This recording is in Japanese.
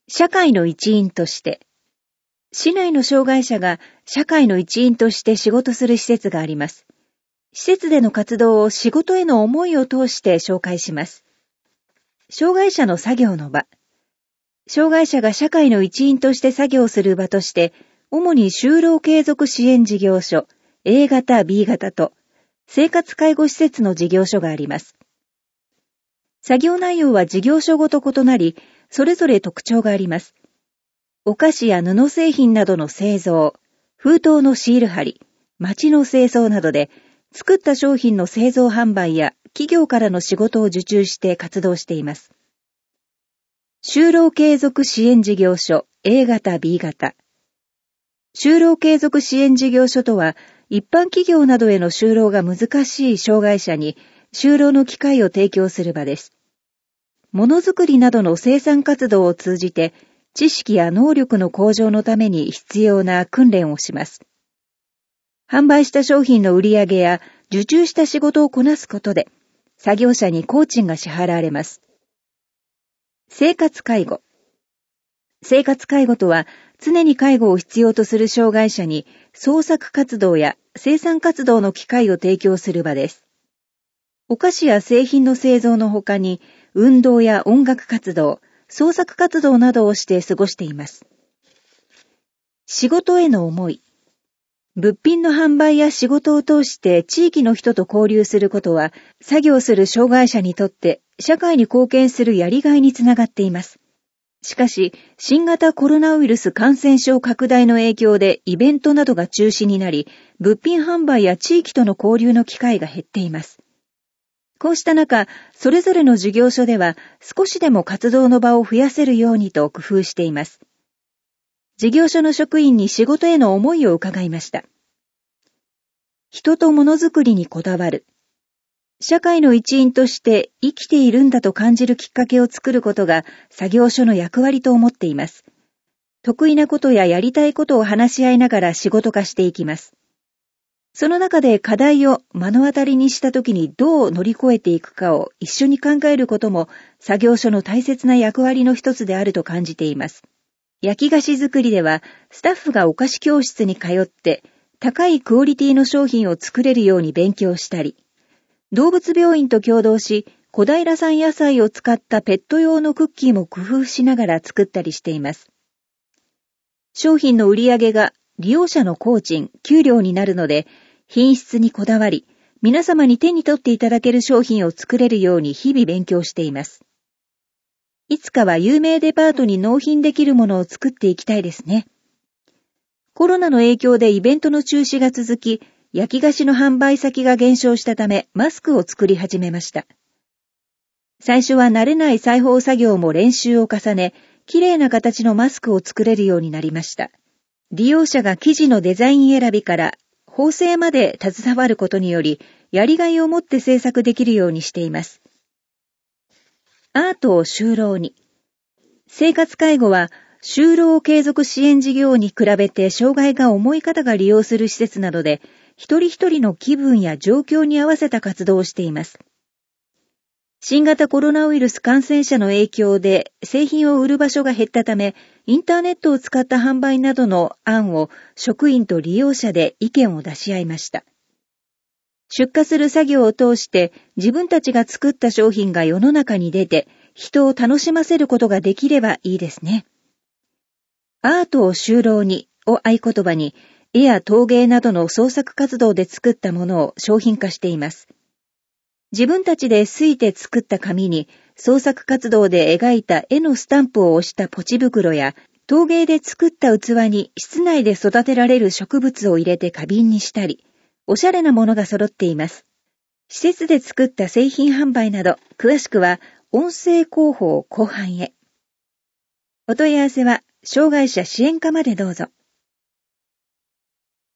社会の一員として、市内の障害者が社会の一員として仕事する施設があります。施設での活動を仕事への思いを通して紹介します。障害者の作業の場。障害者が社会の一員として作業する場として、主に就労継続支援事業所、A 型、B 型と、生活介護施設の事業所があります。作業内容は事業所ごと異なり、それぞれ特徴があります。お菓子や布製品などの製造、封筒のシール貼り、町の清掃などで、作った商品の製造販売や企業からの仕事を受注して活動しています。就労継続支援事業所 A 型 B 型。就労継続支援事業所とは、一般企業などへの就労が難しい障害者に就労の機会を提供する場です。ものづくりなどの生産活動を通じて、知識や能力の向上のために必要な訓練をします。販売した商品の売り上げや受注した仕事をこなすことで、作業者に工賃が支払われます。生活介護。生活介護とは、常に介護を必要とする障害者に創作活動や生産活動の機会を提供する場です。お菓子や製品の製造の他に、運動や音楽活動、創作活動などをして過ごしています。仕事への思い。物品の販売や仕事を通して地域の人と交流することは、作業する障害者にとって社会に貢献するやりがいにつながっています。しかし、新型コロナウイルス感染症拡大の影響でイベントなどが中止になり、物品販売や地域との交流の機会が減っています。こうした中、それぞれの事業所では少しでも活動の場を増やせるようにと工夫しています。事業所の職員に仕事への思いを伺いました。人とものづくりにこだわる。社会の一員として生きているんだと感じるきっかけを作ることが作業所の役割と思っています。得意なことややりたいことを話し合いながら仕事化していきます。その中で課題を目の当たりにしたときにどう乗り越えていくかを一緒に考えることも作業所の大切な役割の一つであると感じています。焼き菓子作りではスタッフがお菓子教室に通って高いクオリティの商品を作れるように勉強したり、動物病院と共同し小平産野菜を使ったペット用のクッキーも工夫しながら作ったりしています。商品の売り上げが利用者の工賃、給料になるので、品質にこだわり、皆様に手に取っていただける商品を作れるように日々勉強しています。いつかは有名デパートに納品できるものを作っていきたいですね。コロナの影響でイベントの中止が続き、焼き菓子の販売先が減少したため、マスクを作り始めました。最初は慣れない裁縫作業も練習を重ね、綺麗な形のマスクを作れるようになりました。利用者が生地のデザイン選びから縫製まで携わることにより、やりがいを持って制作できるようにしています。アートを就労に。生活介護は、就労継続支援事業に比べて障害が重い方が利用する施設などで、一人一人の気分や状況に合わせた活動をしています。新型コロナウイルス感染者の影響で製品を売る場所が減ったため、インターネットを使った販売などの案を職員と利用者で意見を出し合いました。出荷する作業を通して自分たちが作った商品が世の中に出て人を楽しませることができればいいですね。アートを就労にを合言葉に絵や陶芸などの創作活動で作ったものを商品化しています。自分たちですいて作った紙に創作活動で描いた絵のスタンプを押したポチ袋や陶芸で作った器に室内で育てられる植物を入れて花瓶にしたり、おしゃれなものが揃っています。施設で作った製品販売など、詳しくは音声広報後半へ。お問い合わせは障害者支援課までどうぞ。